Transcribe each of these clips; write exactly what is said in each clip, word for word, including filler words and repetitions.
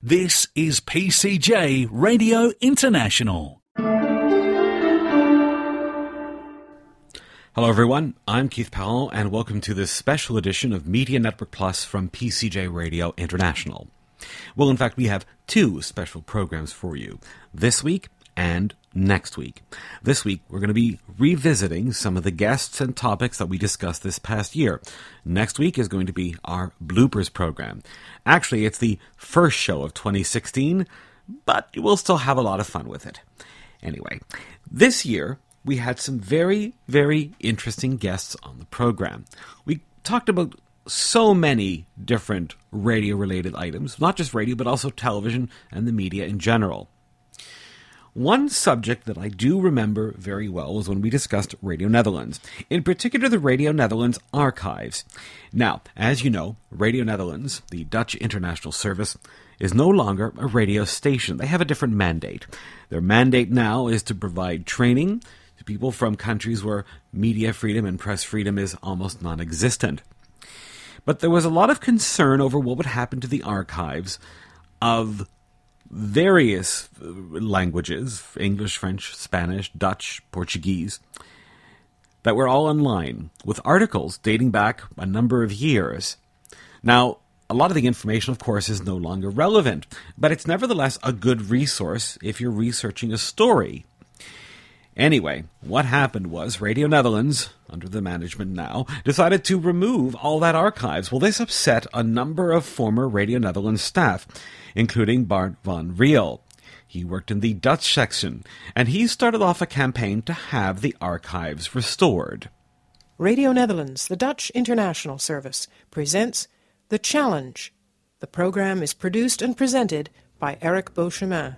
This is P C J Radio International. Hello everyone, I'm Keith Powell and welcome to this special edition of Media Network Plus from P C J Radio International. Well, in fact, we have two special programs for you this week and next week. This week, we're going to be revisiting some of the guests and topics that we discussed this past year. Next week is going to be our bloopers program. Actually, it's the first show of twenty sixteen, but we'll still have a lot of fun with it. Anyway, this year, we had some very, very interesting guests on the program. We talked about so many different radio-related items, not just radio, but also television and the media in general. One subject that I do remember very well was when we discussed Radio Netherlands, in particular the Radio Netherlands archives. Now, as you know, Radio Netherlands, the Dutch international service, is no longer a radio station. They have a different mandate. Their mandate now is to provide training to people from countries where media freedom and press freedom is almost non-existent. But there was a lot of concern over what would happen to the archives of various languages, English, French, Spanish, Dutch, Portuguese, that were all online, with articles dating back a number of years. Now, a lot of the information, of course, is no longer relevant, but it's nevertheless a good resource if you're researching a story. Anyway, what happened was Radio Netherlands, under the management now, decided to remove all that archives. Well, this upset a number of former Radio Netherlands staff, including Bart van Riel. He worked in the Dutch section, and he started off a campaign to have the archives restored. Radio Netherlands, the Dutch international service, presents The Challenge. The program is produced and presented by Eric Beauchemin.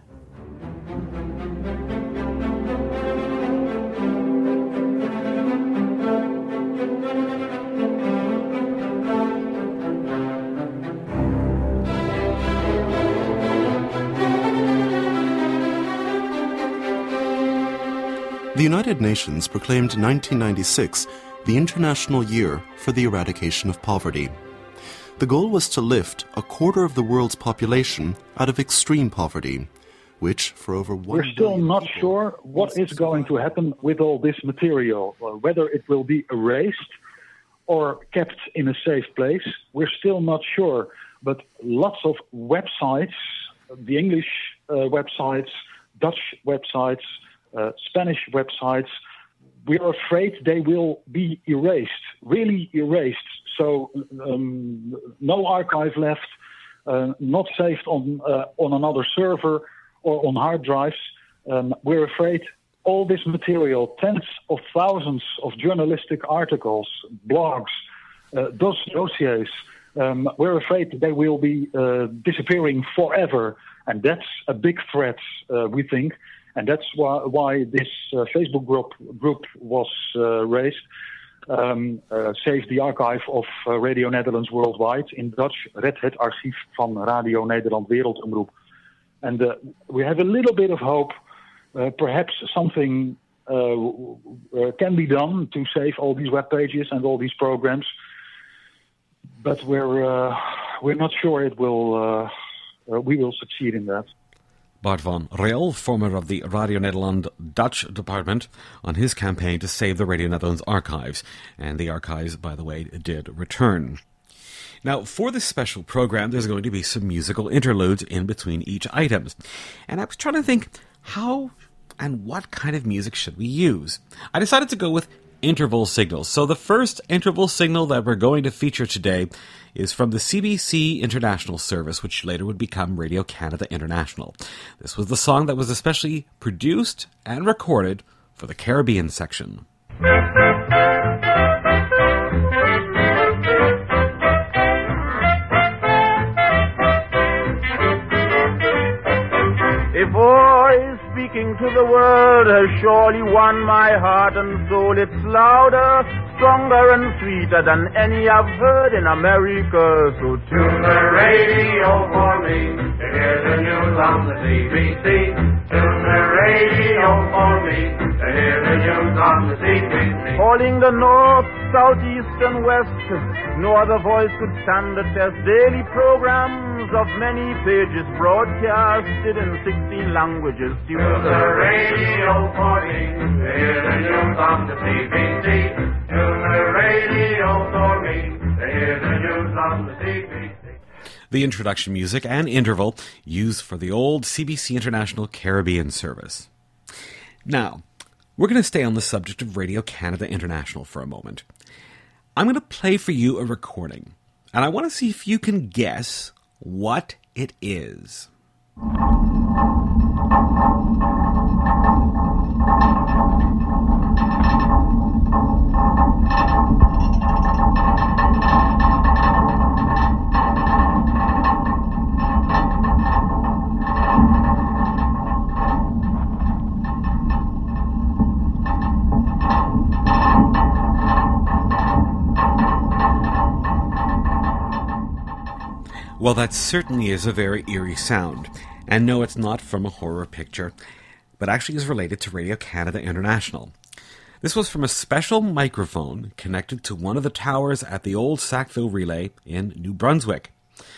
The United Nations proclaimed nineteen ninety-six the International Year for the Eradication of Poverty. The goal was to lift a quarter of the world's population out of extreme poverty, which for over one We're still not sure what is going to happen with all this material, uh, whether it will be erased or kept in a safe place. We're still not sure, but lots of websites, the English uh, websites, Dutch websites, Uh, Spanish websites, we are afraid they will be erased, really erased. So um, no archive left, uh, not saved on uh, on another server or on hard drives. Um, we're afraid all this material, tens of thousands of journalistic articles, blogs, uh, dos- dossiers, um, we're afraid they will be uh, disappearing forever. And that's a big threat, uh, we think. And that's why, why this uh, Facebook group, group was uh, raised, um, uh, Save the Archive of uh, Radio Netherlands Worldwide, in Dutch, Red het archief van Radio Nederland Wereldomroep. And uh, we have a little bit of hope, uh, perhaps something uh, uh, can be done to save all these web pages and all these programs, but we're, uh, we're not sure it will, uh, uh, we will succeed in that. Bart van Riel, former of the Radio Nederland Dutch department, on his campaign to save the Radio Netherlands archives. And the archives, by the way, did return. Now, for this special program, there's going to be some musical interludes in between each item. And I was trying to think, how and what kind of music should we use? I decided to go with interval signals. So the first interval signal that we're going to feature today is from the C B C International Service, which later would become Radio Canada International. This was the song that was especially produced and recorded for the Caribbean section. A voice speaking to the world has surely won my heart and soul. It's louder, stronger and sweeter than any I've heard in America. So tune the radio for me to hear the news on the C B C. Tune the radio for me to hear the news on the C B C. Calling the north, south, east, and west. No other voice could stand the test. Daily programs of many pages broadcasted in sixteen languages. To the radio for me, to hear the news on the C B C. To the radio for me, to hear the news on the C B C. The introduction music and interval used for the old C B C International Caribbean service. Now, we're going to stay on the subject of Radio Canada International for a moment. I'm going to play for you a recording, and I want to see if you can guess what it is. Well, that certainly is a very eerie sound. And no, it's not from a horror picture, but actually is related to Radio Canada International. This was from a special microphone connected to one of the towers at the old Sackville Relay in New Brunswick.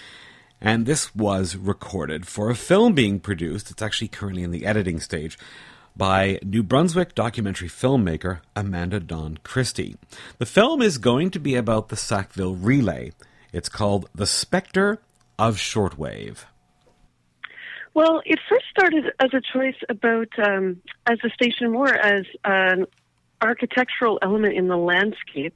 And this was recorded for a film being produced, it's actually currently in the editing stage, by New Brunswick documentary filmmaker Amanda Dawn Christie. The film is going to be about the Sackville Relay. It's called The Spectre of Shortwave. Well, it first started as a choice about, um, as a station more as an architectural element in the landscape,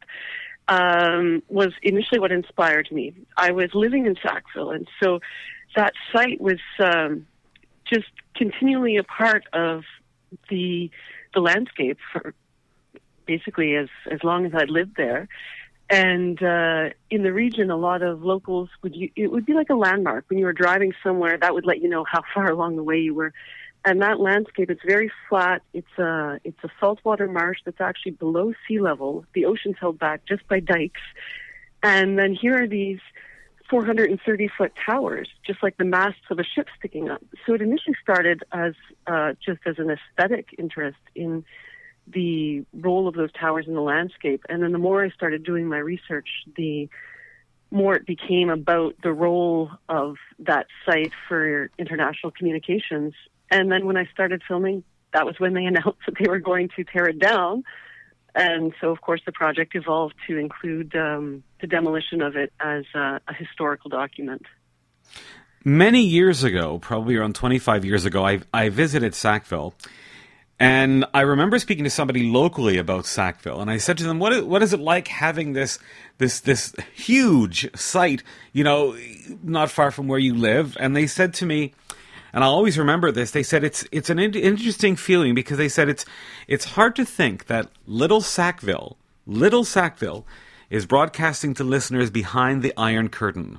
um, was initially what inspired me. I was living in Sackville, and so that site was um, just continually a part of the the landscape for basically as, as long as I'd lived there. And uh, in the region, a lot of locals would, it would be like a landmark. When you were driving somewhere, that would let you know how far along the way you were. And that landscape, it's very flat. It's a, it's a saltwater marsh that's actually below sea level. The ocean's held back just by dikes. And then here are these four hundred thirty foot towers, just like the masts of a ship sticking up. So it initially started as uh, just as an aesthetic interest in the role of those towers in the landscape. And then the more I started doing my research, the more it became about the role of that site for international communications. And then when I started filming, that was when they announced that they were going to tear it down. And so, of course, the project evolved to include um, the demolition of it as a, a historical document. Many years ago, probably around twenty-five years ago, I, I visited Sackville. And I remember speaking to somebody locally about Sackville, and I said to them, "What is, what is it like having this this this huge site, you know, not far from where you live?" And they said to me, and I'll always remember this, they said it's it's an in- interesting feeling because they said it's it's hard to think that little Sackville, little Sackville, is broadcasting to listeners behind the Iron Curtain.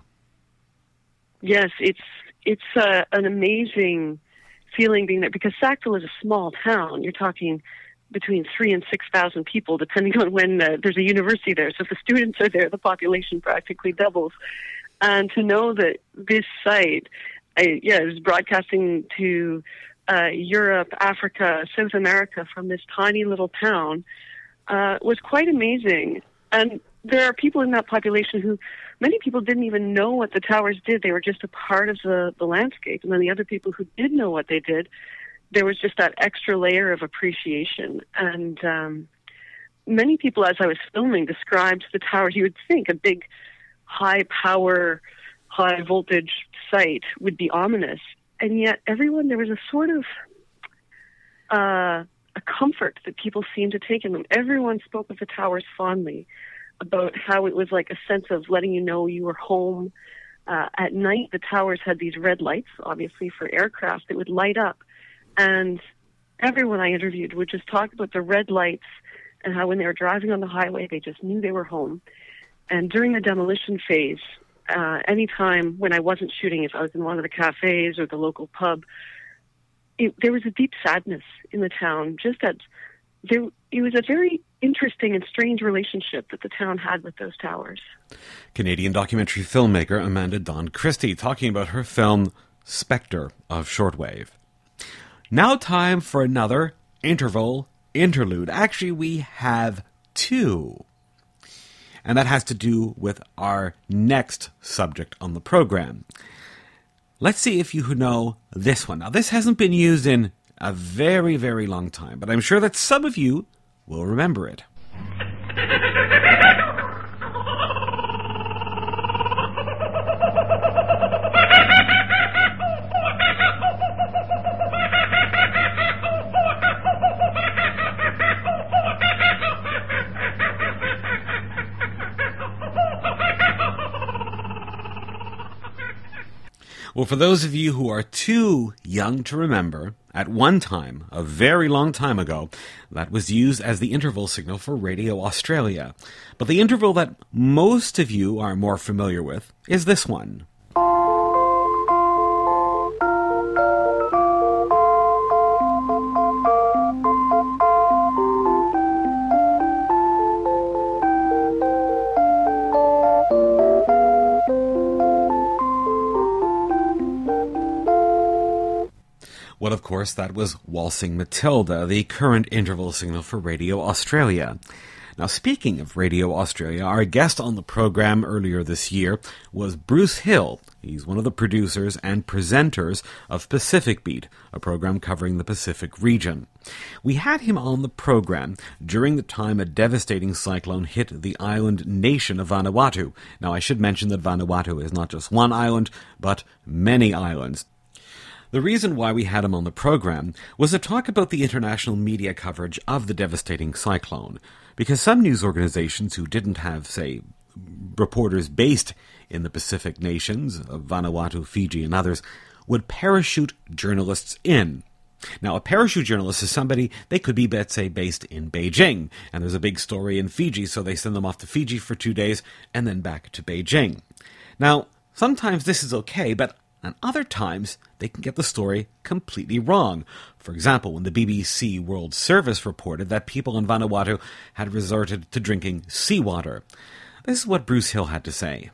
Yes, it's it's uh, an amazing feeling being there, because Sackville is a small town. You're talking between three and six thousand people, depending on when uh, there's a university there. So if the students are there, the population practically doubles. And to know that this site, I, yeah, is broadcasting to uh, Europe, Africa, South America from this tiny little town uh, was quite amazing. And there are people in that population who, many people didn't even know what the towers did. They were just a part of the, the landscape. And then the other people who did know what they did, there was just that extra layer of appreciation. And um, many people, as I was filming, described the towers. You would think a big, high-power, high-voltage site would be ominous. And yet everyone, there was a sort of uh, a comfort that people seemed to take in them. Everyone spoke of the towers fondly, about how it was like a sense of letting you know you were home. Uh, at night, the towers had these red lights, obviously for aircraft, that would light up. And everyone I interviewed would just talk about the red lights and how when they were driving on the highway, they just knew they were home. And during the demolition phase, uh, anytime when I wasn't shooting, if I was in one of the cafes or the local pub, it, there was a deep sadness in the town, just that there, it was a very interesting and strange relationship that the town had with those towers. Canadian documentary filmmaker Amanda Dawn Christie talking about her film Spectre of Shortwave. Now time for another interval interlude. Actually, we have two. and that has to do with our next subject on the program. Let's see if you know this one. Now, this hasn't been used in a very, very long time, but I'm sure that some of you will remember it. Well, for those of you who are too young to remember, at one time, a very long time ago, that was used as the interval signal for Radio Australia. But the interval that most of you are more familiar with is this one. Well, of course, that was Waltzing Matilda, the current interval signal for Radio Australia. Now, speaking of Radio Australia, our guest on the program earlier this year was Bruce Hill. He's one of the producers and presenters of Pacific Beat, a program covering the Pacific region. We had him on the program during the time a devastating cyclone hit the island nation of Vanuatu. Now, I should mention that Vanuatu is not just one island, but many islands. The reason why we had him on the program was to talk about the international media coverage of the devastating cyclone, because some news organizations who didn't have, say, reporters based in the Pacific nations of Vanuatu, Fiji, and others would parachute journalists in. Now, a parachute journalist is somebody, they could be, let's say, based in Beijing, and there's a big story in Fiji, so they send them off to Fiji for two days and then back to Beijing. Now, sometimes this is okay, but and other times, they can get the story completely wrong. For example, when the B B C World Service reported that people in Vanuatu had resorted to drinking seawater. This is what Bruce Hill had to say.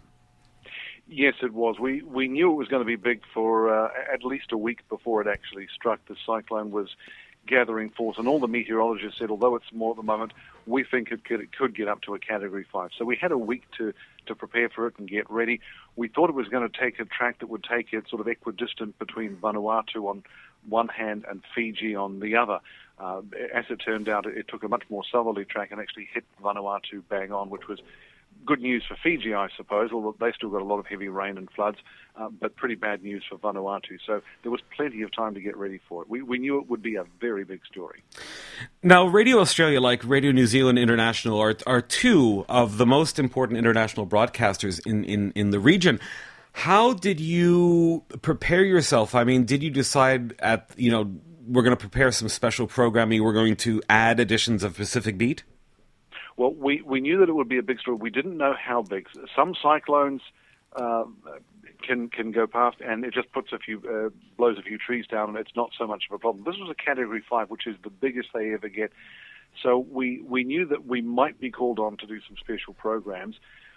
Yes, it was. We we knew it was going to be big for uh, at least a week before it actually struck. The cyclone was gathering force, and all the meteorologists said, although it's more at the moment, we think it could, it could get up to a Category five. So we had a week to, to prepare for it and get ready. We thought it was going to take a track that would take it sort of equidistant between Vanuatu on one hand and Fiji on the other. Uh, as it turned out, it, it took a much more southerly track and actually hit Vanuatu bang on, which was good news for Fiji, I suppose, although they still got a lot of heavy rain and floods, uh, but pretty bad news for Vanuatu. So there was plenty of time to get ready for it. We, we knew it would be a very big story. Now, Radio Australia, like Radio New Zealand International, are, are two of the most important international broadcasters in, in, in the region. How did you prepare yourself? I mean, did you decide at, you know, we're going to prepare some special programming, we're going to add editions of Pacific Beat? Well, we, we knew that it would be a big story. We didn't know how big. Some cyclones uh, can can go past, and it just puts a few uh, blows a few trees down, and it's not so much of a problem. This was a Category five, which is the biggest they ever get. So we we knew that we might be called on to do some special programs.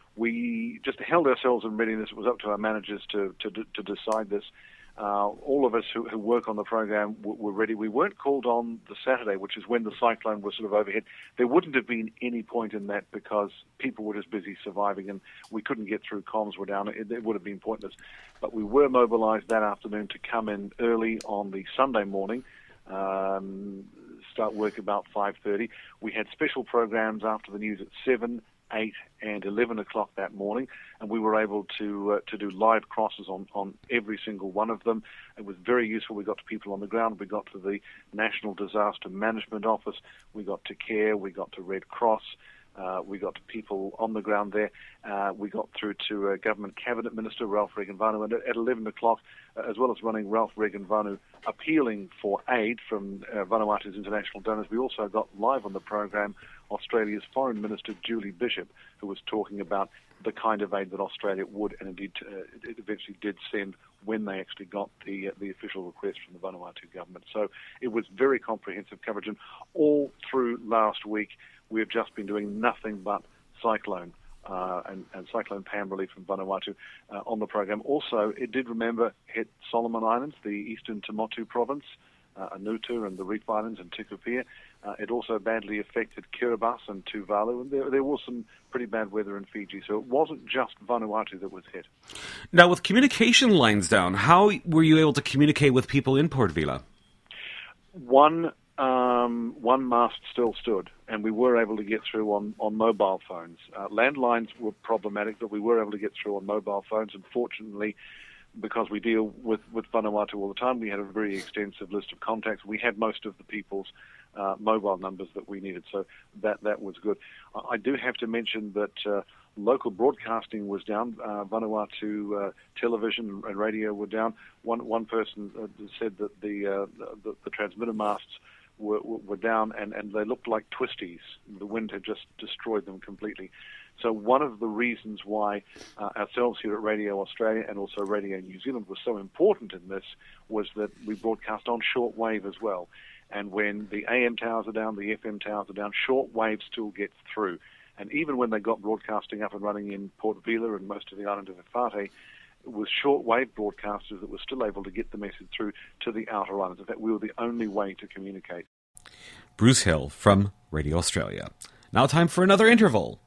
We just held ourselves in readiness. It was up to our managers to to, to decide this. Uh, all of us who, who work on the program w- were ready. We weren't called on the Saturday, which is when the cyclone was sort of overhead. There wouldn't have been any point in that because people were just busy surviving and we couldn't get through. Comms were down. It, it would have been pointless. But we were mobilized that afternoon to come in early on the Sunday morning, um, start work about five thirty. We had special programs after the news at seven, eight and eleven o'clock that morning, and we were able to uh, to do live crosses on, on every single one of them. It was very useful. We got to people on the ground. We got to the National Disaster Management Office. We got to CARE. We got to Red Cross. Uh, we got to people on the ground there. Uh, we got through to uh, Government Cabinet Minister Ralph Regenvanu, and at eleven o'clock, uh, as well as running Ralph Regenvanu appealing for aid from uh, Vanuatu's international donors, we also got live on the program Australia's Foreign Minister Julie Bishop, who was talking about the kind of aid that Australia would and indeed uh, it eventually did send when they actually got the uh, the official request from the Vanuatu government. So it was very comprehensive coverage, and all through last week we have just been doing nothing but cyclone uh, and, and Cyclone Pam relief from Vanuatu uh, on the program. Also, it did remember hit Solomon Islands, the eastern Tumotu province, uh, Anutu and the Reef Islands and Tikopia. Uh, it also badly affected Kiribati and Tuvalu, and there, there was some pretty bad weather in Fiji, so it wasn't just Vanuatu that was hit. Now, with communication lines down, how were you able to communicate with people in Port Vila? One um, one mast still stood, and we were able to get through on, on mobile phones. Uh, landlines were problematic, but we were able to get through on mobile phones, and fortunately, because we deal with, with Vanuatu all the time, we had a very extensive list of contacts. We had most of the people's uh, mobile numbers that we needed, so that, that was good. I do have to mention that uh, local broadcasting was down. Uh, Vanuatu uh, television and radio were down. One one person uh, said that the, uh, the the transmitter masts were, were down, and, and they looked like twisties. The wind had just destroyed them completely. So one of the reasons why uh, ourselves here at Radio Australia and also Radio New Zealand was so important in this was that we broadcast on shortwave as well. And when the A M towers are down, the F M towers are down, shortwave still gets through. And even when they got broadcasting up and running in Port Vila and most of the island of Efate, it was shortwave broadcasters that were still able to get the message through to the outer islands. In fact, we were the only way to communicate. Bruce Hill from Radio Australia. Now time for another interval.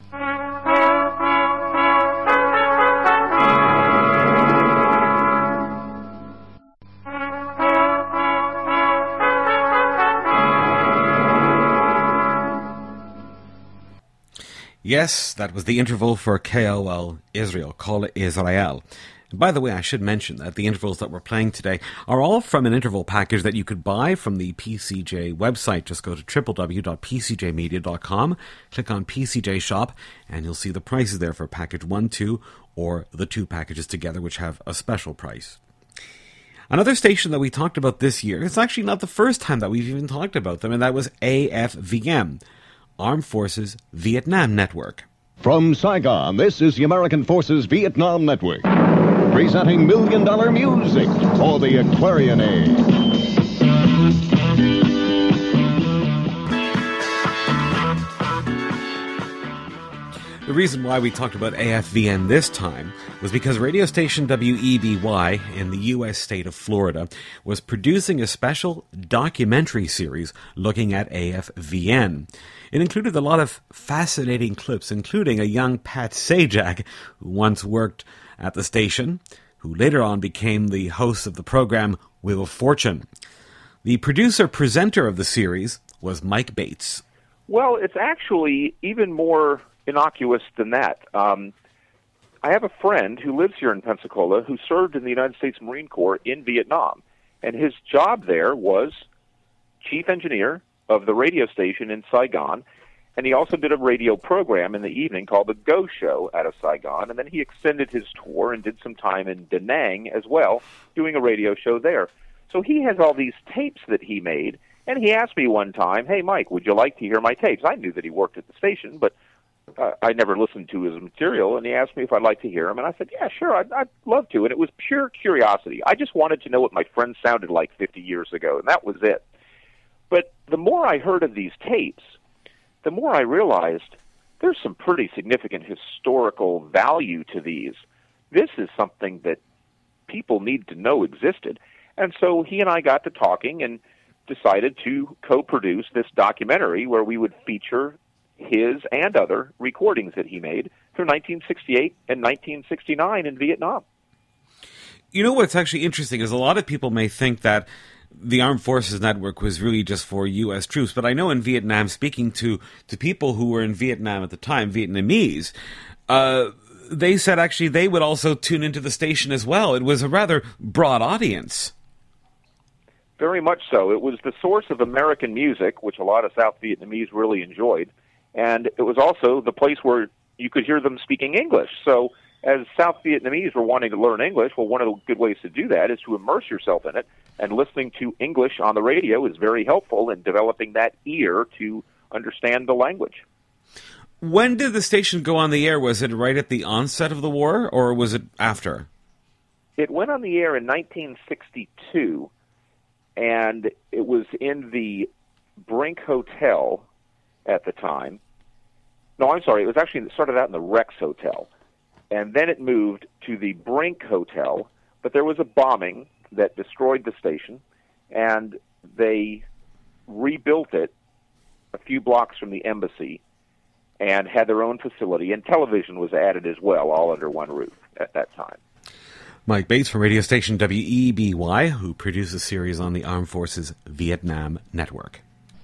Yes, that was the interval for K O L Israel, Kol Israel. And by the way, I should mention that the intervals that we're playing today are all from an interval package that you could buy from the P C J website. Just go to w w w dot p c j media dot com, click on P C J Shop, and you'll see the prices there for package one, two, or the two packages together, which have a special price. Another station that we talked about this year, it's actually not the first time that we've even talked about them, and that was A F V M. Armed Forces Vietnam Network. From Saigon, this is the American Forces Vietnam Network, presenting Million Dollar Music for the Aquarian Age. The reason why we talked about A F V M this time was because radio station W E B Y in the U S state of Florida was producing a special documentary series looking at A F V N. It included a lot of fascinating clips, including a young Pat Sajak, who once worked at the station, who later on became the host of the program Wheel of Fortune. The producer-presenter of the series was Mike Bates. Well, it's actually even more innocuous than that. Um, I have a friend who lives here in Pensacola who served in the United States Marine Corps in Vietnam, and his job there was chief engineer of the radio station in Saigon, and he also did a radio program in the evening called The Go Show out of Saigon, and then he extended his tour and did some time in Da Nang as well, doing a radio show there. So he has all these tapes that he made, and he asked me one time, hey, Mike, would you like to hear my tapes? I knew that he worked at the station, but uh, I never listened to his material, and he asked me if I'd like to hear him, and I said, yeah, sure, I'd, I'd love to, and it was pure curiosity. I just wanted to know what my friend sounded like fifty years ago, and that was it. But the more I heard of these tapes, the more I realized there's some pretty significant historical value to these. This is something that people need to know existed. And so he and I got to talking and decided to co-produce this documentary where we would feature his and other recordings that he made through nineteen sixty-eight and nineteen sixty-nine in Vietnam. You know what's actually interesting is a lot of people may think that the Armed Forces Network was really just for U S troops, but I know in Vietnam, speaking to, to people who were in Vietnam at the time, Vietnamese, uh, they said actually they would also tune into the station as well. It was a rather broad audience. Very much so. It was the source of American music, which a lot of South Vietnamese really enjoyed, and it was also the place where you could hear them speaking English. So as South Vietnamese were wanting to learn English, well, one of the good ways to do that is to immerse yourself in it, and listening to English on the radio is very helpful in developing that ear to understand the language. When did the station go on the air? Was it right at the onset of the war, or was it after? It went on the air in nineteen sixty-two, and it was in the Brink Hotel at the time. No, I'm sorry, it was actually, it started out in the Rex Hotel, and then it moved to the Brink Hotel, but there was a bombing that destroyed the station, and they rebuilt it a few blocks from the embassy and had their own facility, and television was added as well, all under one roof at that time. Mike Bates from radio station W E B Y, who produced a series on the Armed Forces Vietnam Network.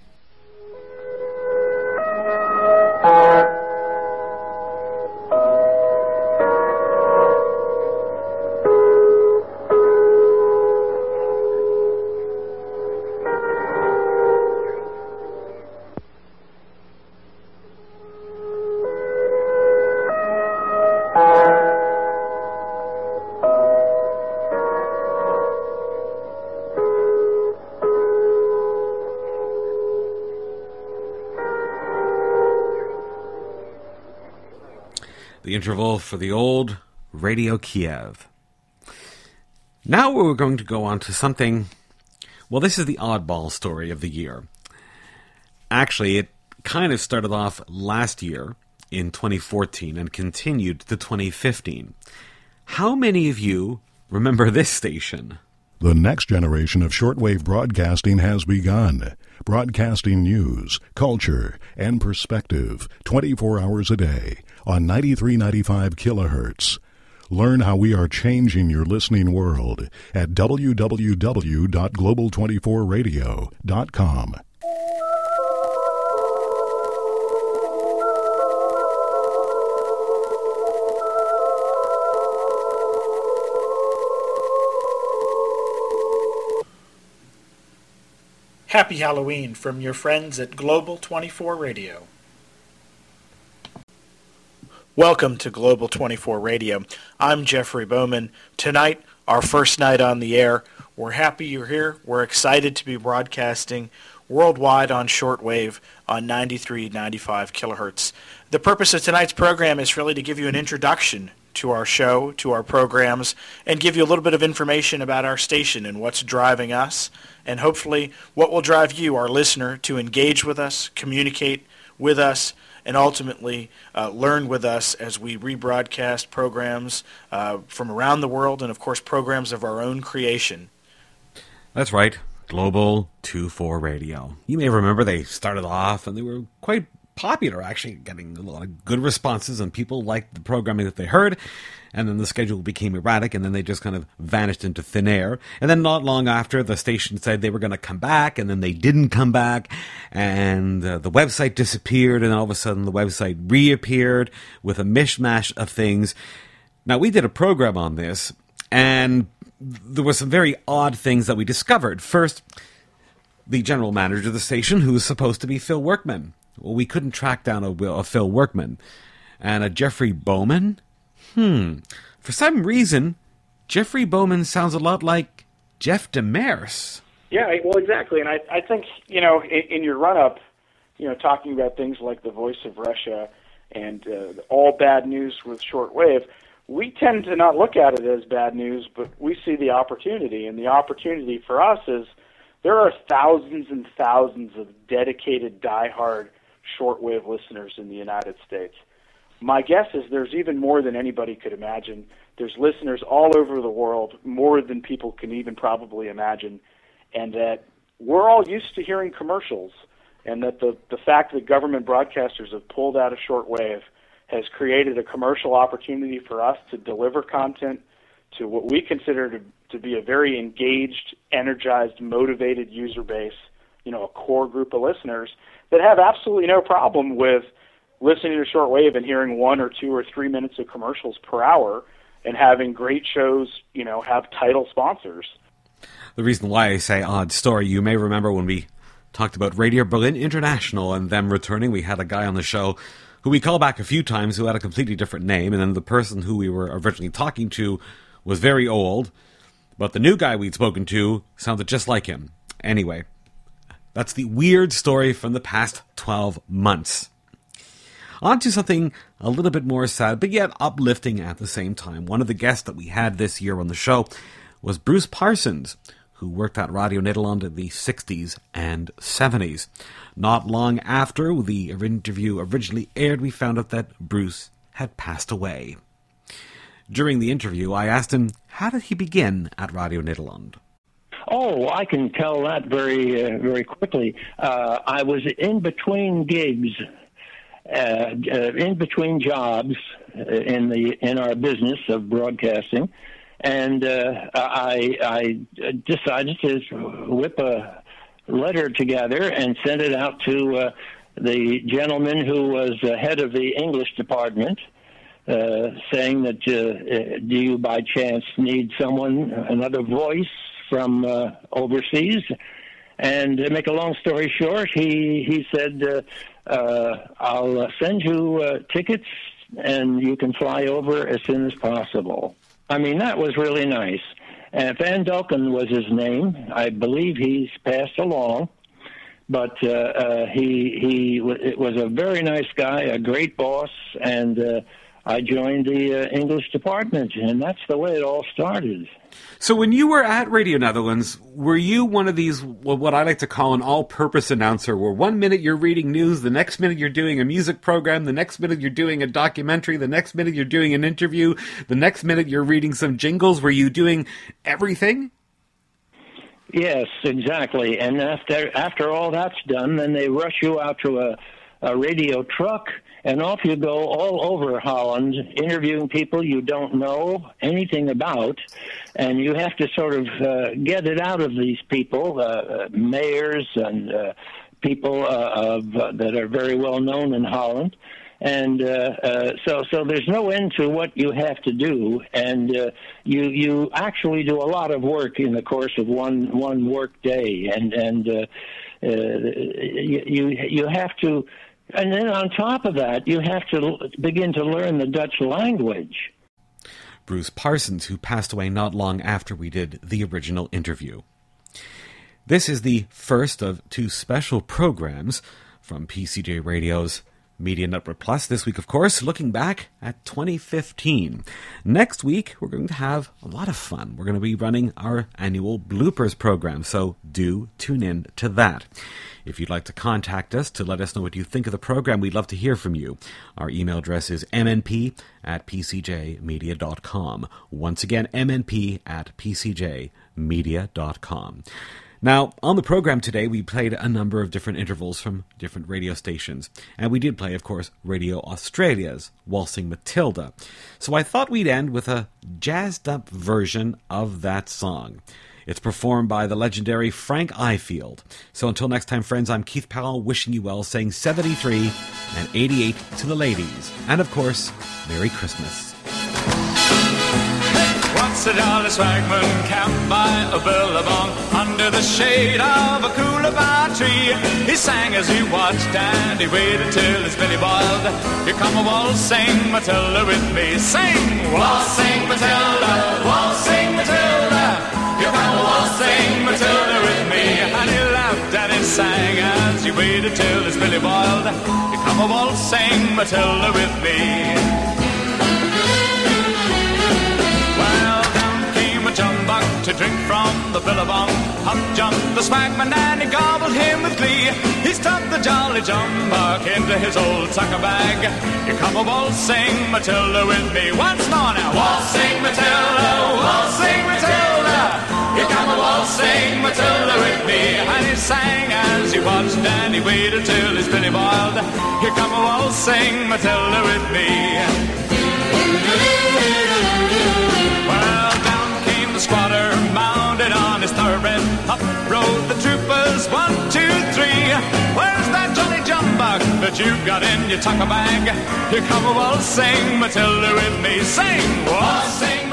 The interval for the old Radio Kiev. Now we're going to go on to something, well, this is the oddball story of the year. Actually, it kind of started off last year in twenty fourteen and continued to twenty fifteen. How many of you remember this station? The next generation of shortwave broadcasting has begun. Broadcasting news, culture, and perspective twenty-four hours a day on ninety-three point nine five kilohertz. Learn how we are changing your listening world at w w w dot global twenty-four radio dot com. Happy Halloween from your friends at Global twenty-four Radio. Welcome to Global twenty-four Radio. I'm Jeffrey Bowman. Tonight, our first night on the air. We're happy you're here. We're excited to be broadcasting worldwide on shortwave on ninety-three point nine five kilohertz. The purpose of tonight's program is really to give you an introduction to our show, to our programs, and give you a little bit of information about our station and what's driving us, and hopefully what will drive you, our listener, to engage with us, communicate with us, and ultimately uh, learn with us as we rebroadcast programs uh, from around the world and, of course, programs of our own creation. That's right, Global twenty-four Radio. You may remember they started off and they were quite popular, actually, getting a lot of good responses, and people liked the programming that they heard, and then the schedule became erratic, and then they just kind of vanished into thin air. And then not long after, the station said they were going to come back, and then they didn't come back, and uh, the website disappeared, and all of a sudden the website reappeared with a mishmash of things. Now, we did a program on this, and there were some very odd things that we discovered. First, the general manager of the station, who was supposed to be Phil Workman. Well, we couldn't track down a, a Phil Workman. And a Jeffrey Bowman? Hmm. For some reason, Jeffrey Bowman sounds a lot like Jeff Demers. Yeah, well, exactly. And I, I think, you know, in, in your run-up, you know, talking about things like the Voice of Russia and uh, all bad news with shortwave, we tend to not look at it as bad news, but we see the opportunity. And the opportunity for us is there are thousands and thousands of dedicated, diehard shortwave listeners in the United States. My guess is there's even more than anybody could imagine. There's listeners all over the world, more than people can even probably imagine, and that we're all used to hearing commercials, and that the, the fact that government broadcasters have pulled out of shortwave has created a commercial opportunity for us to deliver content to what we consider to, to be a very engaged, energized, motivated user base, you know, a core group of listeners that have absolutely no problem with listening to shortwave and hearing one or two or three minutes of commercials per hour and having great shows, you know, have title sponsors. The reason why I say odd story, you may remember when we talked about Radio Berlin International and them returning, we had a guy on the show who we called back a few times who had a completely different name, and then the person who we were originally talking to was very old, but the new guy we'd spoken to sounded just like him. Anyway, that's the weird story from the past twelve months. On to something a little bit more sad, but yet uplifting at the same time. One of the guests that we had this year on the show was Bruce Parsons, who worked at Radio Nederland in the sixties and seventies. Not long after the interview originally aired, we found out that Bruce had passed away. During the interview, I asked him, how did he begin at Radio Nederland? Oh, I can tell that very, uh, very quickly. Uh, I was in between gigs, uh, uh, in between jobs in the in our business of broadcasting, and uh, I, I decided to whip a letter together and send it out to uh, the gentleman who was uh, head of the English department. Uh, saying that, uh, do you by chance need someone, another voice from uh, overseas? And to make a long story short, he, he said, uh, uh, I'll send you uh, tickets and you can fly over as soon as possible. I mean, that was really nice. And Van Dulken was his name. I believe he's passed along. But uh, uh, he, he w- it was a very nice guy, a great boss, and uh, I joined the uh, English department, and that's the way it all started. So when you were at Radio Netherlands, were you one of these, well, what I like to call an all-purpose announcer, where one minute you're reading news, the next minute you're doing a music program, the next minute you're doing a documentary, the next minute you're doing an interview, the next minute you're reading some jingles? Were you doing everything? Yes, exactly. And after after all that's done, then they rush you out to a, a radio truck, and off you go all over Holland, interviewing people you don't know anything about, and you have to sort of uh, get it out of these people, uh, uh, mayors and uh, people uh, of, uh, that are very well known in Holland. And uh, uh, so, so there's no end to what you have to do, and uh, you you actually do a lot of work in the course of one one work day, and and uh, uh, you you have to, and then on top of that, you have to begin to learn the Dutch language. Bruce Parsons, who passed away not long after we did the original interview. This is the first of two special programs from P C J Radio's Media Network Plus. This week, of course, looking back at twenty fifteen. Next week, we're going to have a lot of fun. We're going to be running our annual bloopers program, so do tune in to that. If you'd like to contact us to let us know what you think of the program, we'd love to hear from you. Our email address is m n p at p c j media dot com. Once again, m n p at p c j media dot com. Now, on the program today, we played a number of different intervals from different radio stations. And we did play, of course, Radio Australia's Waltzing Matilda. So I thought we'd end with a jazzed-up version of that song. It's performed by the legendary Frank Ifield. So until next time, friends, I'm Keith Powell, wishing you well, saying seventy-three and eighty-eight to the ladies. And, of course, Merry Christmas. Once a jolly swagman camped by a billabong under the shade of a coolabah tree. He sang as he watched and he waited till his belly boiled. Here come a waltzing Matilda with me. Sing! Waltzing Matilda, waltzing Matilda. Here come a waltzing Matilda with me. And he laughed and he sang as he waited till his belly boiled. Here come a waltzing Matilda with me. Jumbuck to drink from the billabong. Up jumped the swagman and he gobbled him with glee. He stuffed the jolly jumbuck into his old tucker bag. Here come a waltzing Matilda with me. Once more now. Waltzing Matilda, waltzing Matilda. Here come a waltzing Matilda with me. And he sang as he watched and he waited till his belly boiled. Here come a waltzing Matilda with me. Well, squatter mounted on his thoroughbred. Up rode the troopers, one, two, three. Where's that jolly jumbuck that you've got in your tucker bag? Here come a waltzing Matilda with me. Sing! Waltzing